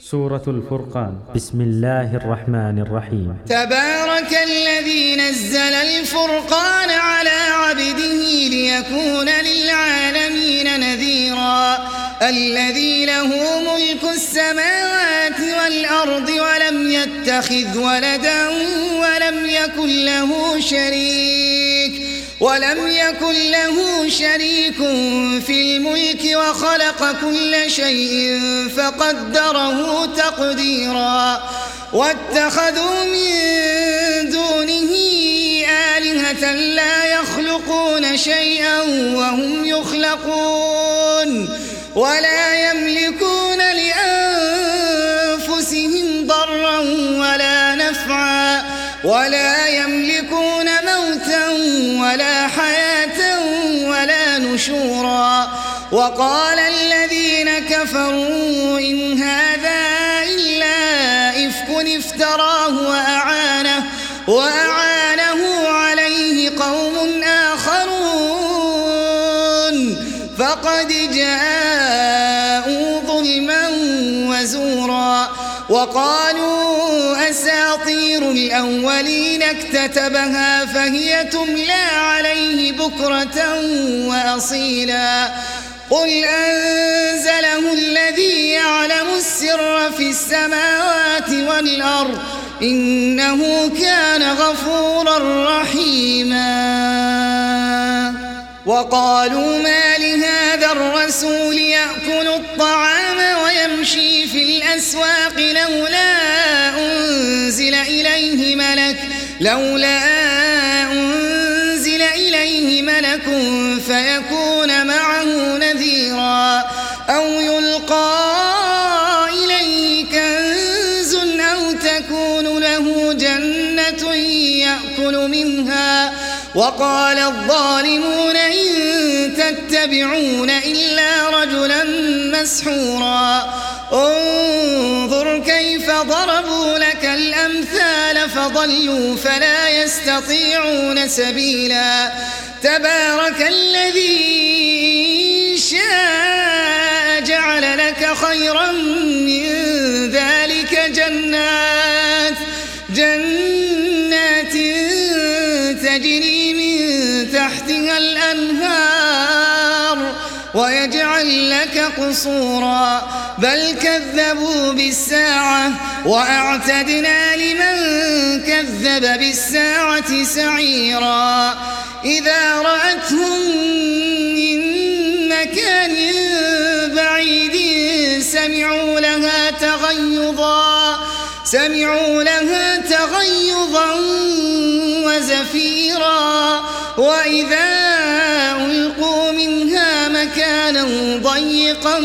سورة الفرقان. بسم الله الرحمن الرحيم. تبارك الذي نزل الفرقان على عبده ليكون للعالمين نذيرا الذي له ملك السماوات والأرض ولم يتخذ ولدا ولم يكن له شريك في الملك وخلق كل شيء فقدره تقديرا واتخذوا من دونه آلهة لا يخلقون شيئا وهم يخلقون ولا يملكون لأنفسهم ضرا ولا نفعا ولا يملكون موتا ولا حياة ولا نشورا وقال الذين كفروا إن هذا إلا إفك افتراه وأعانه عليه قوم آخرون فقد جاءوا ظلما وزورا وقالوا أساطير الأولين اكتتبها فهي تملى عليه بكرة وأصيلا قل أنزله الذي يعلم السر في السماوات والأرض إنه كان غفورا رحيما وقالوا ما لهذا الرسول يأكل الطعام ويمشي في الأسواق لولا أنزل إليه ملك فيكون معه نذيرا أو يلقى إليه كنز أو تكون له جنة يأكل منها وقال الظالمون إن تتبعون إلا رجلا مسحورا انظر كيف ضربوا لك الأمثال فضلوا فلا يستطيعون سبيلا تبارك الذي شاء جعل لك خيرا من ذلك جنات تجري من تحتها الأنهار ويجعل لك قصورا بل كذبوا بالساعة وأعتدنا لمن كذب بالساعة سعيرا إذا رأتهم من مكان بعيد سمعوا لها تغيظا وزفيرا وإذا ألقوا منها مكانا ضيقا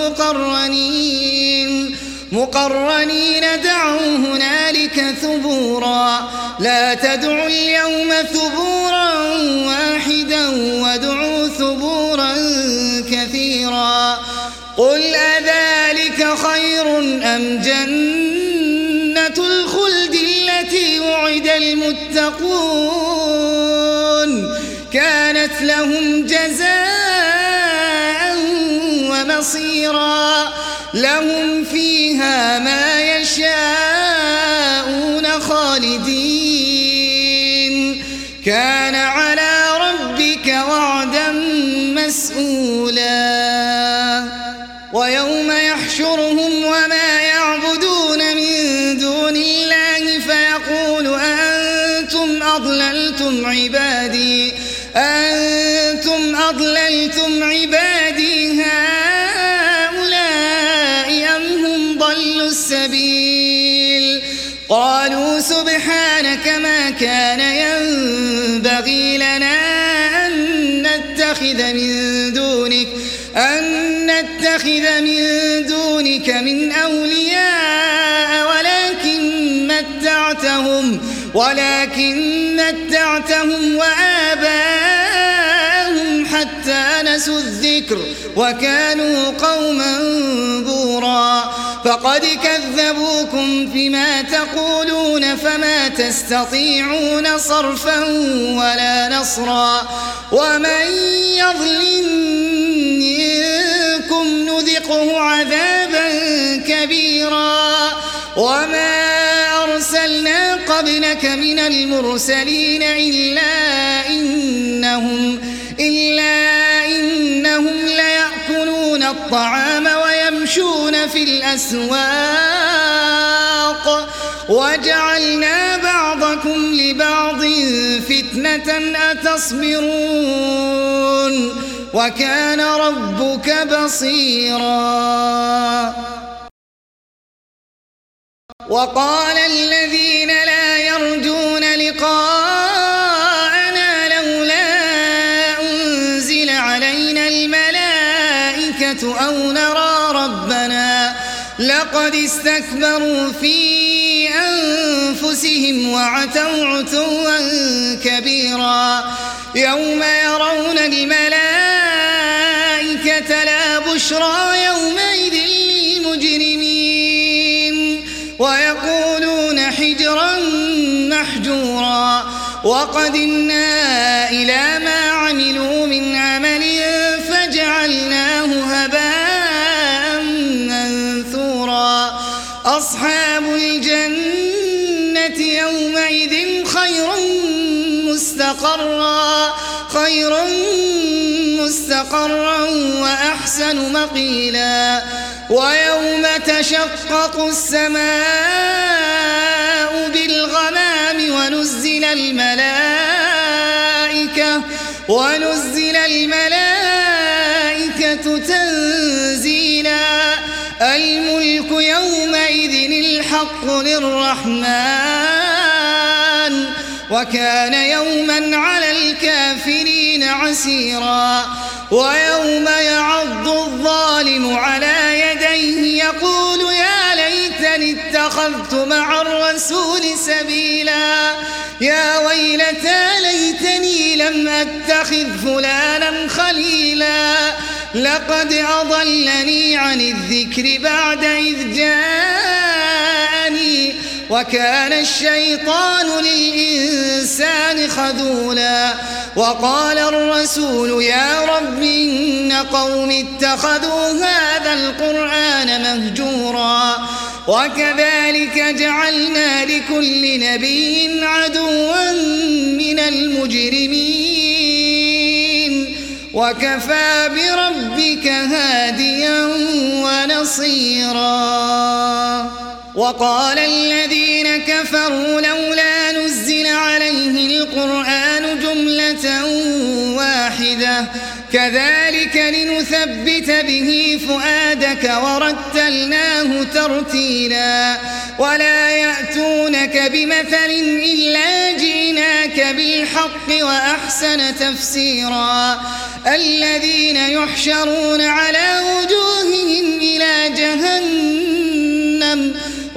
مقرنين دعوا هنالك ثبورا لا تدعوا اليوم ثبورا واحدا وادعوا ثبورا كثيرا قل أذلك خير أم جنة الخلد التي وعد المتقون كانت لهم جزاء ومصيرا لهم فيها ما يشاءون خالدين كان على ربك وعدا مسئولا ويوم يحشرهم وما يعبدون من دون الله فيقول أنتم أضللتم عبادي هؤلاء أم هم ضلوا السبيل قالوا سبحانك ما كان ينبغي لنا أن نتخذ من دونك من أولياء ولكن متعتهم وآباءهم حتى نسوا الذكر وكانوا قوما بورا فقد كذبوكم فيما تقولون فما تستطيعون صرفا ولا نصرا ومن يظلم منكم نذقه عذابا كبيرا وما أرسلنا قبلك من المرسلين إلا إنهم ليأكلون الطعام ويمشون في الأسواق وجعلنا بعضكم لبعض فتنة أتصبرون وكان ربك بصيرا. وقال الذين لا يرجون لقاءنا لولا أنزل علينا الملائكة أو نرى ربنا لقد استكبروا في أنفسهم وعتوا عتوا كبيرا يوم يرون الملائكة لا بشرى يومئذ للمجرمين ويقولون حجرا محجورا وقدمنا إلى ما عملوا من عمل فجعلناه هباء منثورا. أصحاب الجنة يومئذ خير مستقرا وأحسن مقيلا. ويوم تشقق السماء بالغمام ونزل الملائكة تنزيلا. الملك يومئذ الحق للرحمن وكان يوما على الكافرين عسيرا. ويوم يعض الظالم على يديه يقول يا ليتني اتخذت مع الرسول سبيلا يا ويلتى ليتني لم أتخذ فلانا خليلا لقد أضلني عن الذكر بعد إذ جاءني وكان الشيطان للإنسان خذولا. وقال الرسول يا رب إن قوم اتخذوا هذا القرآن مهجورا وكذلك جعلنا لكل نبي عدوا من المجرمين وكفى بربك هاديا ونصيرا. وقال الذين كفروا لولا نزل عليه القرآن جملة واحدة كذلك لنثبت به فؤادك ورتلناه ترتيلا. ولا يأتونك بمثل إلا جئناك بالحق وأحسن تفسيرا. الذين يحشرون على وجوههم إلى جهنم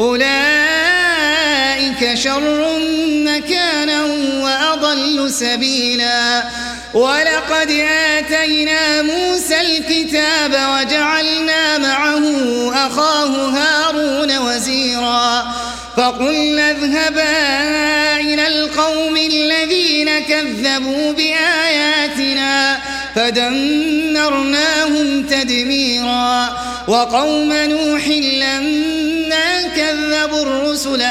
أولئك شر مكانا وأضل سبيلا. ولقد آتينا موسى الكتاب وجعلنا معه أخاه هارون وزيرا فقلنا اذهبا إلى القوم الذين كذبوا بآياتنا فدمرناهم تدميرا. وقوم نوح لما كذبوا الرسل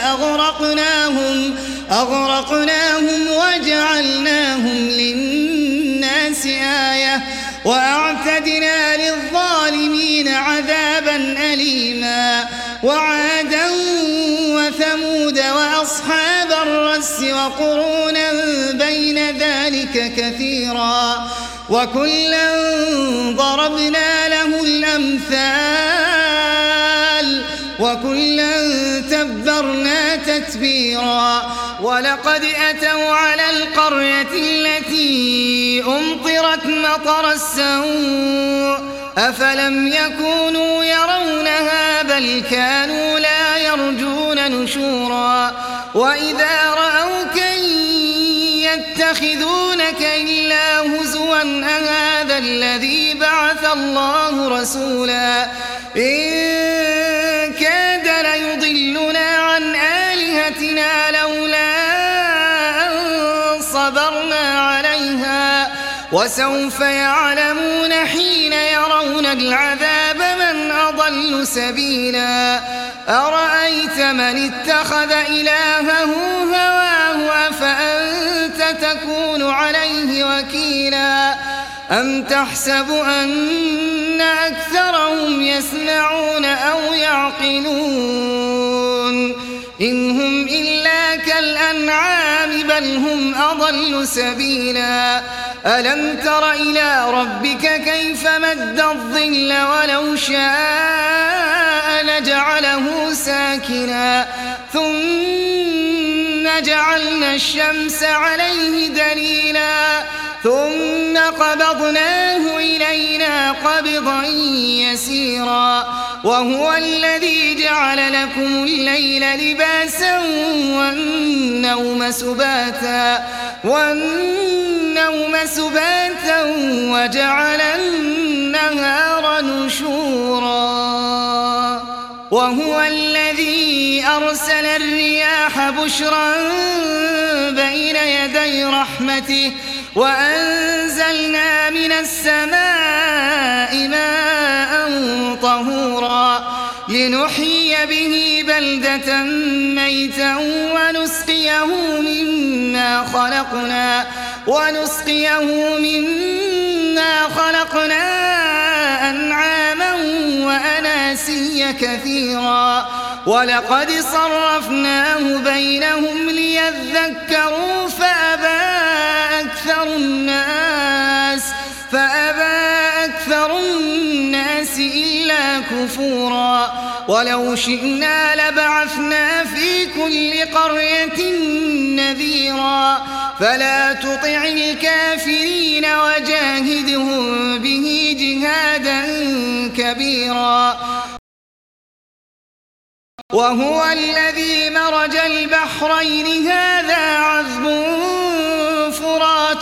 أغرقناهم وجعلناهم للناس آية وأعتدنا للظالمين عذابا أليما. وعادا وثمود وأصحاب الرس وقرونا بين ذلك كثيرا وكلا ضربنا له الأمثال وكلا تبرنا تتبيرا. ولقد أتوا على القرية التي أمطرت مطر السوء أفلم يكونوا يرونها بل كانوا لا يرجون نشورا. وإذا رأوك يتخذونك إلا هزوا أهذا الذي بعث الله رسولا إن كاد ليضلنا عن آلهتنا لولا أن صبرنا عليها وسوف يعلمون حين يرون العذاب من أضل سبيلا أرأيت من اتخذ إلهه هواه أفأنت تكون عليه وكيلا أم تحسب أن أكثرهم يسمعون أو يعقلون إن هم إلا كالأنعام بل هم أضل سبيلا ألم تر إلى ربك كيف مد الظل ولو شاء لجعله ساكنا ثم جعلنا الشمس عليه دليلا ثم قبضناه إلينا قبضا يسيرا وهو الذي جعل لكم الليل لباسا والنوم سباتا وجعل النهار نشورا وهو الذي أرسل الرياح بشرا بين يدي رحمته وأنزلنا من السماء ماء طهورا لنحيي به بلدة ميتا ونسقيه مما خلقنا أنعاما وأناسيا كثيرا ولقد صرفناه بينهم ليذكروا فأبى أكثر الناس إلا كفورا ولو شئنا لبعثنا في كل قرية نذيرا فلا تطع الكافرين وجاهدهم به جهادا كبيرا وهو الذي مرج البحرين هذا عذب فرات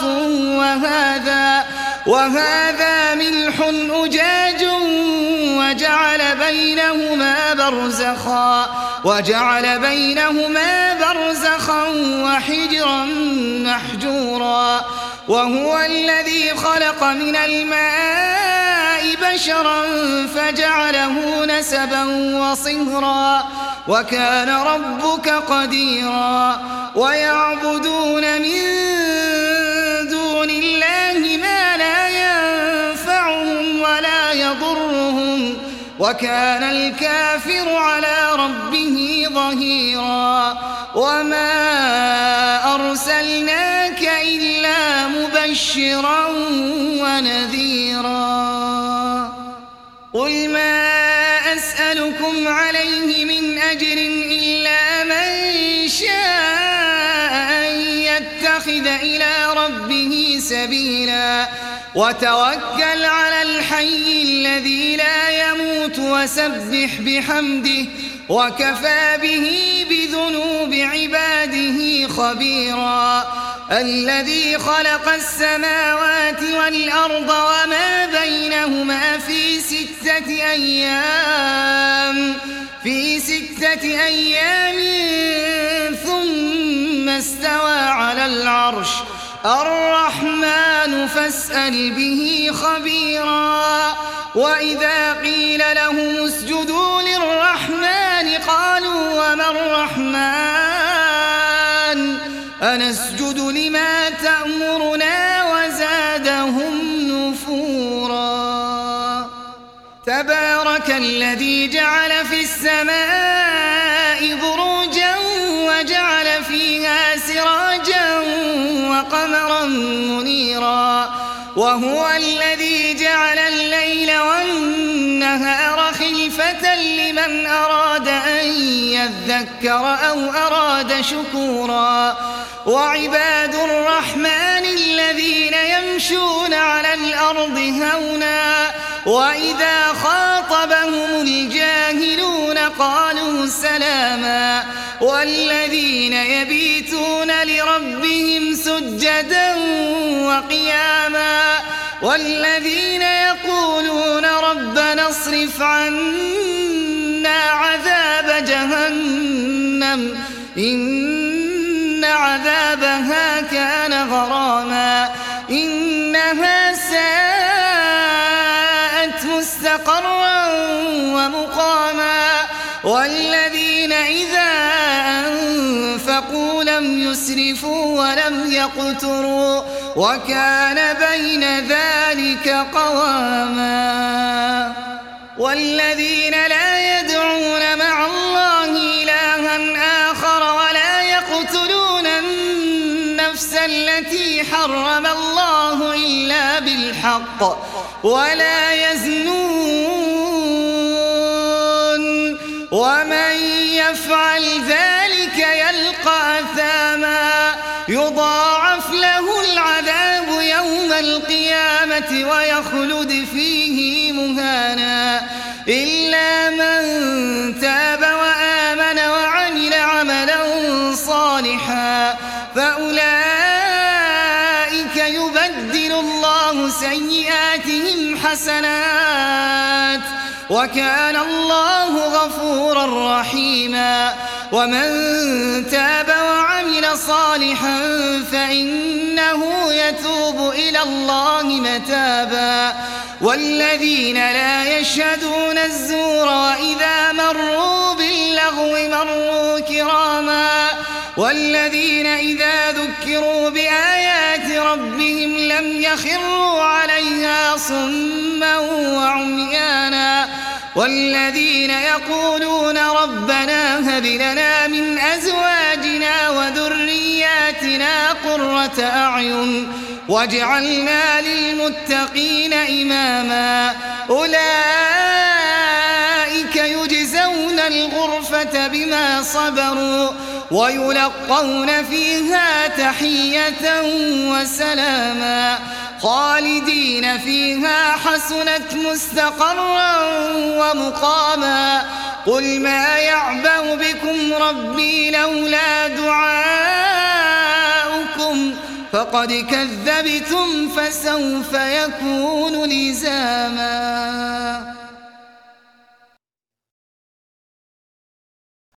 وهذا ملح أجاج وجعل بينهما برزخا وحجرا محجورا وهو الذي خلق من الماء بشرا فجعله نسبا وصهرا وكان ربك قديرا ويعبدون من دون الله ما لا ينفعهم ولا يضرهم وكان الكافر على ربه ظهيرا وما أرسلناك إلا مبشرا ونذيرا قل ما أسألكم عليه من أجر إلا من شاء أن يتخذ إلى ربه سبيلا وتوكل على الحي الذي لا يموت وسبح بحمده وكفى به بذنوب عباده خبيرا الذي خلق السماوات والأرض وما بينهما في ستة أيام ثم استوى على العرش الرحمن فاسأل به خبيرا وإذا قيل لهم اسجدوا للرحمن قالوا وما الرحمن أنسجد لما تأمرنا وزادهم نفورا تبارك الذي جعل في السماء بروجا وجعل فيها سراجا وقمرا منيرا وهو الذي جعل الليل والنهار خلفة لمن أراد أن يذكر أو أراد شكورا وعباد الرحمن الذين يمشون على الأرض هونا وإذا خاطبهم الجاهلون قالوا سلاما والذين يبيتون لربهم سجدا وقياما والذين يقولون ربنا اصرف عنا عذاب جهنم إن عذابها كان غراما إنها ساءت مستقرا ومقاما والذين إذا أنفقوا لم يسرفوا ولم يقتروا وكان بين ذلك قواما والذين لا يدعون مع الله إلها آخر ولا يقتلون النفس التي حرم الله إلا بالحق ولا يزنون ومن يفعل ذلك يلقى أثاما يضاعف له العذاب يوم القيامة ويخلد فيه مهانا إلا من تاب وآمن وعمل عملا صالحا فأولئك يبدل الله سيئاتهم حسنات وكان الله غفورا رحيما ومن تاب وعمل صالحا فإنه يتوب إلى الله متابا والذين لا يشهدون الزور وإذا مروا باللغو مروا كراما والذين إذا ذكروا بآيات ربهم لم يخروا عليها صما وعميانا والذين يقولون ربنا هب لنا من أزواجنا وذرياتنا قرة أعين واجعلنا للمتقين إماما أولئك يجزون الغرفة بما صبروا ويلقون فيها تحية وسلاما خالدين فيها حسنت مستقرا ومقاما قل ما يعبأ بكم ربي لولا دعاؤكم فقد كذبتم فسوف يكون لزاما.